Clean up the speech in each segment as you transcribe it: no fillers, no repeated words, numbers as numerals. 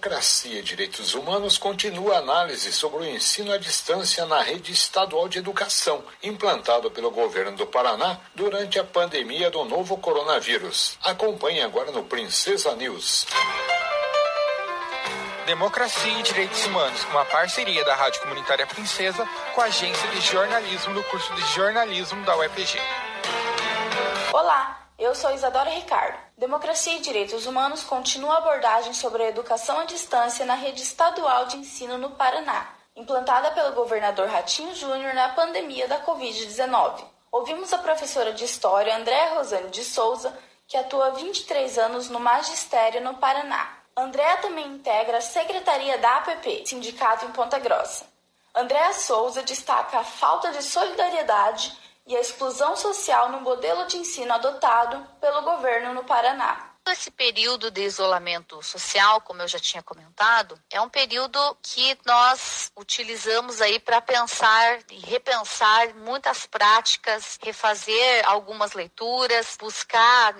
Democracia e Direitos Humanos continua a análise sobre o ensino à distância na rede estadual de educação, implantado pelo governo do Paraná durante a pandemia do novo coronavírus. Acompanhe agora no Princesa News. Democracia e Direitos Humanos, uma parceria da Rádio Comunitária Princesa com a Agência de Jornalismo do curso de Jornalismo da UEPG. Olá, eu sou Isadora Ricardo. Democracia e Direitos Humanos continua a abordagem sobre a educação à distância na rede estadual de ensino no Paraná, implantada pelo governador Ratinho Júnior na pandemia da Covid-19. Ouvimos a professora de História, Andréa Rosane de Souza, que atua há 23 anos no magistério no Paraná. Andréa também integra a secretaria da APP, sindicato em Ponta Grossa. Andréa Souza destaca a falta de solidariedade e a exclusão social no modelo de ensino adotado pelo governo no Paraná. Esse período de isolamento social, como eu já tinha comentado, é um período que nós utilizamos aí para pensar e repensar muitas práticas, refazer algumas leituras, buscar,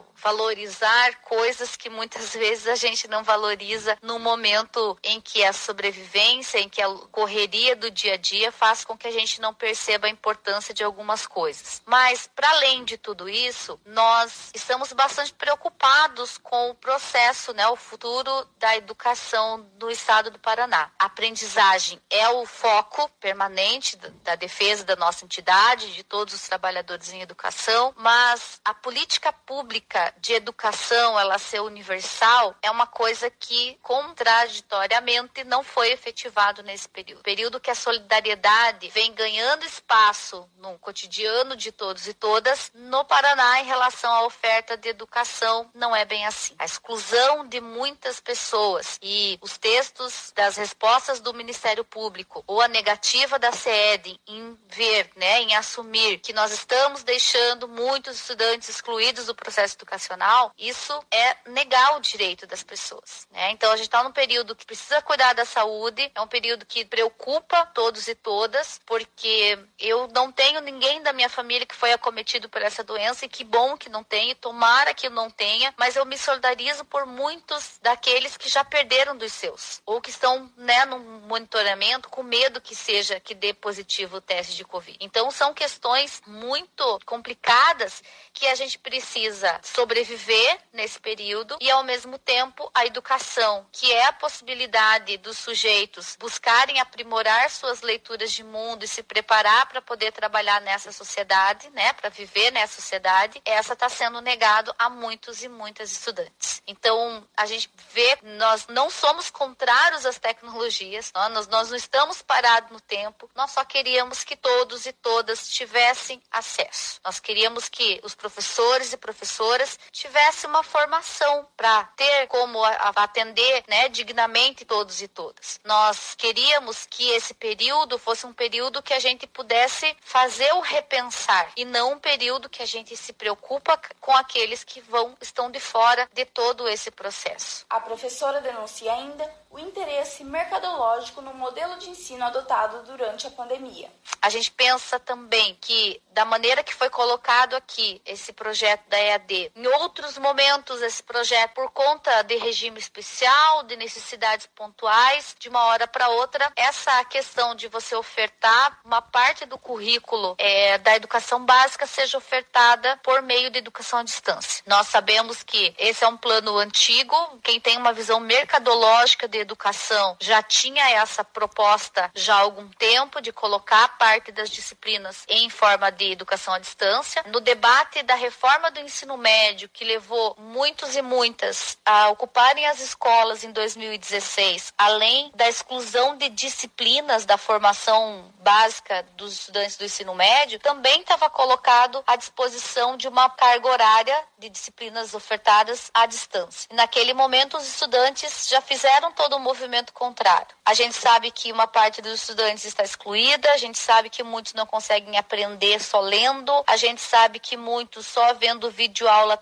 valorizar coisas que muitas vezes a gente não valoriza no momento em que a sobrevivência, em que a correria do dia a dia faz com que a gente não perceba a importância de algumas coisas. Mas, para além de tudo isso, nós estamos bastante preocupados com o processo, o futuro da educação do estado do Paraná. A aprendizagem é o foco permanente da defesa da nossa entidade, de todos os trabalhadores em educação, mas a política pública de educação, ela ser universal, é uma coisa que, contraditoriamente, não foi efetivado nesse período. Período que a solidariedade vem ganhando espaço no cotidiano de todos e todas, no Paraná, em relação à oferta de educação, não é bem assim. A exclusão de muitas pessoas e os textos das respostas do Ministério Público ou a negativa da CED em ver, em assumir que nós estamos deixando muitos estudantes excluídos do processo educacional, isso é negar o direito das pessoas. Então a gente está num período que precisa cuidar da saúde, é um período que preocupa todos e todas, porque eu não tenho ninguém da minha família que foi acometido por essa doença e que bom que não tenha, tomara que não tenha, mas eu me solidarizo por muitos daqueles que já perderam dos seus, ou que estão, no monitoramento com medo que dê positivo o teste de Covid. Então são questões muito complicadas que a gente precisa sobreviver nesse período e, ao mesmo tempo, a educação, que é a possibilidade dos sujeitos buscarem aprimorar suas leituras de mundo e se preparar para poder trabalhar nessa sociedade, para viver nessa sociedade, essa está sendo negado a muitos e muitas estudantes. Então, a gente vê, nós não somos contrários às tecnologias, nós não estamos parados no tempo, nós só queríamos que todos e todas tivessem acesso. Nós queríamos que os professores e professoras tivessem uma formação para ter como atender, dignamente todos e todas. Nós queríamos que esse período fosse um período que a gente pudesse fazer o repensar e não um período que a gente se preocupa com aqueles que estão de fora de todo esse processo. A professora denuncia ainda o interesse mercadológico no modelo de ensino adotado durante a pandemia. A gente pensa também que, da maneira que foi colocado aqui esse projeto da EAD, em outros momentos esse projeto, por conta de regime especial, de necessidades pontuais, de uma hora para outra, essa questão de você ofertar uma parte do currículo da educação básica seja ofertada por meio de educação à distância. Nós sabemos que esse é um plano antigo, quem tem uma visão mercadológica de educação já tinha essa proposta já há algum tempo de colocar parte das disciplinas em forma de educação à distância. No debate da reforma do ensino médio, que levou muitos e muitas a ocuparem as escolas em 2016, além da exclusão de disciplinas da formação básica dos estudantes do ensino médio, também estava colocado à disposição de uma carga horária de disciplinas ofertadas à distância. Naquele momento, os estudantes já fizeram todo o movimento contrário. A gente sabe que uma parte dos estudantes está excluída, a gente sabe que muitos não conseguem aprender só lendo, a gente sabe que muitos só vendo videoaula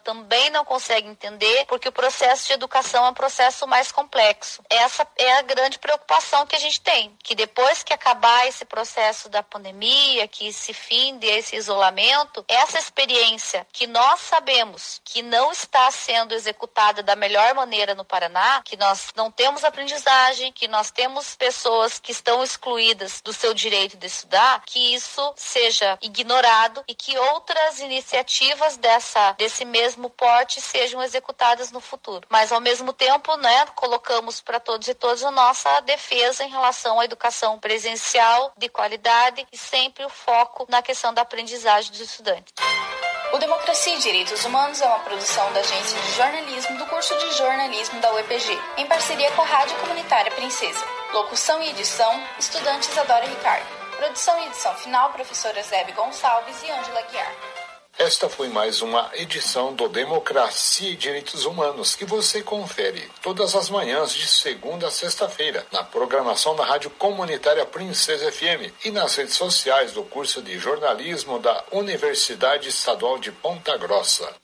também não consegue entender, porque o processo de educação é um processo mais complexo. Essa é a grande preocupação que a gente tem, que depois que acabar esse processo da pandemia, que se finde esse isolamento, essa experiência que nós sabemos que não está sendo executada da melhor maneira no Paraná, que nós não temos aprendizagem, que nós temos pessoas que estão excluídas do seu direito de estudar, que isso seja ignorado e que outras iniciativas desse mesmo porte sejam executadas no futuro. Mas, ao mesmo tempo, colocamos para todos e todas a nossa defesa em relação à educação presencial, de qualidade e sempre o foco na questão da aprendizagem dos estudantes. O Democracia e Direitos Humanos é uma produção da Agência de Jornalismo do curso de Jornalismo da UEPG, em parceria com a Rádio Comunitária Princesa. Locução e edição, estudante Isadora Ricardo. Produção e edição final, professora Zebe Gonçalves e Ângela Guiar. Esta foi mais uma edição do Democracia e Direitos Humanos, que você confere todas as manhãs de segunda a sexta-feira, na programação da Rádio Comunitária Princesa FM e nas redes sociais do curso de jornalismo da Universidade Estadual de Ponta Grossa.